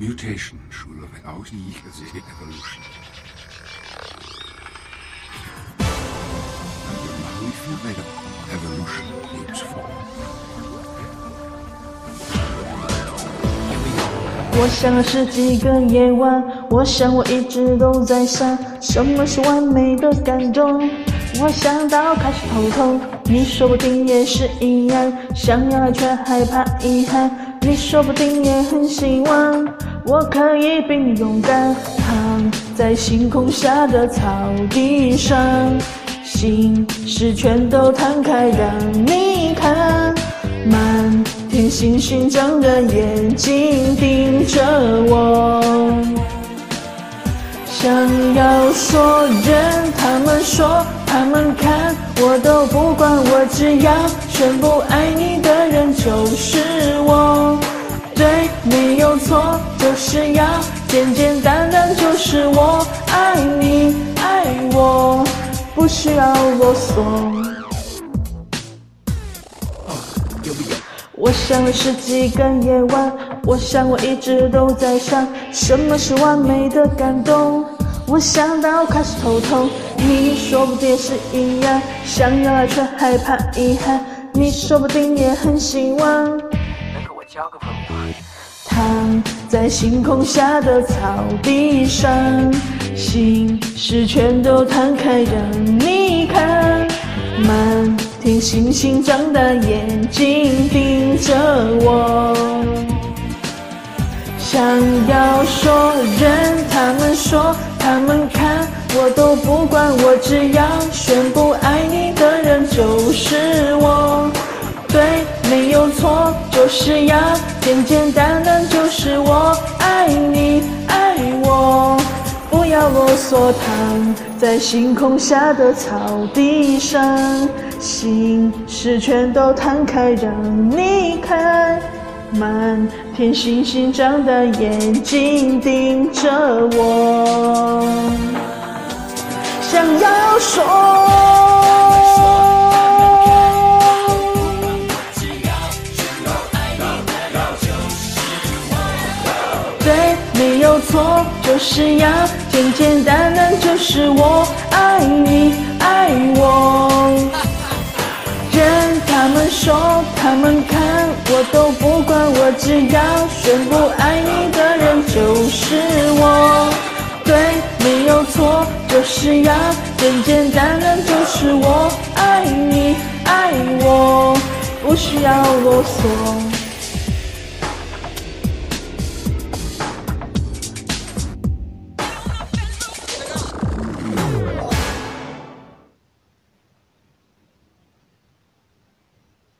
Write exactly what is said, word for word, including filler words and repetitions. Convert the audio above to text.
Mutation schule wir auch nie gesehen. Evolution. And we feel later, evolution moves forward. 我想了十几个夜晚，我想我一直都在想，什么是完美的感动。我想到开始头痛，你说不定也是一样，想要却害怕遗憾，你说不定也很希望我可以比你勇敢，躺在星空下的草地上，心事全都摊开让你看，满天星星长的眼睛盯着我，想要说人，他们说他们看，我都不管，我只要宣布爱你的人就是我，对，没有错，就是要简简单单，就是我爱你爱我，不需要啰嗦。我想了十几个夜晚，我想我一直都在想，什么是完美的感动。我想到开始头痛，你说不定也是一样，想要爱却害怕遗憾，你说不定也很希望能跟我交个朋友。躺在星空下的草地上，心事全都摊开让你看，满天星星长大眼睛盯着我，想要说人，他们说他们看，我都不管，我只要宣布爱你的人就是我，对，没有错，就是要简简单单，就是我爱你爱我，不要啰嗦，躺在星空下的草地上，心事全都摊开让你看，满天星星长大眼睛盯着我，想要说对，没有错，就是要简简单单，就是我爱你爱我，人他们说他们看，我都不管，我只要宣布爱你的人就是我，对，没有错，就是要简简单单，就是我爱你爱我，不需要啰嗦。